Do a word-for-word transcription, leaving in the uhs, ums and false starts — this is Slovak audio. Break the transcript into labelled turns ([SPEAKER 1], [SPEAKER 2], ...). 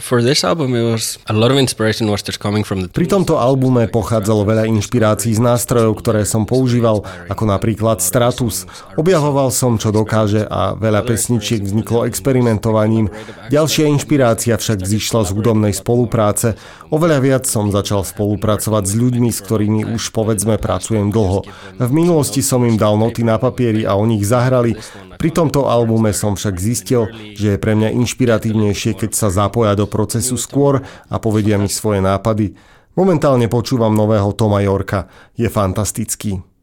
[SPEAKER 1] Pri tomto albume pochádzalo veľa inšpirácií z nástrojov, ktoré som používal, ako napríklad Stratus. Objavoval som, čo dokáže a veľa pesničiek vzniklo experimentovaním. Ďalšia inšpirácia však zišla z hudobnej spolupráce. Oveľa viac som začal spolupracovať s ľuďmi, s ktorými už povedzme pracujem dlho. V minulosti som im dal noty na papieri a oni ich zahrali. Pri tomto albume som však zistil, že je pre mňa inšpiratívnejšie, keď sa zapoja do procesu skôr a povedia mi svoje nápady. Momentálne počúvam nového Toma Yorka. Je fantastický.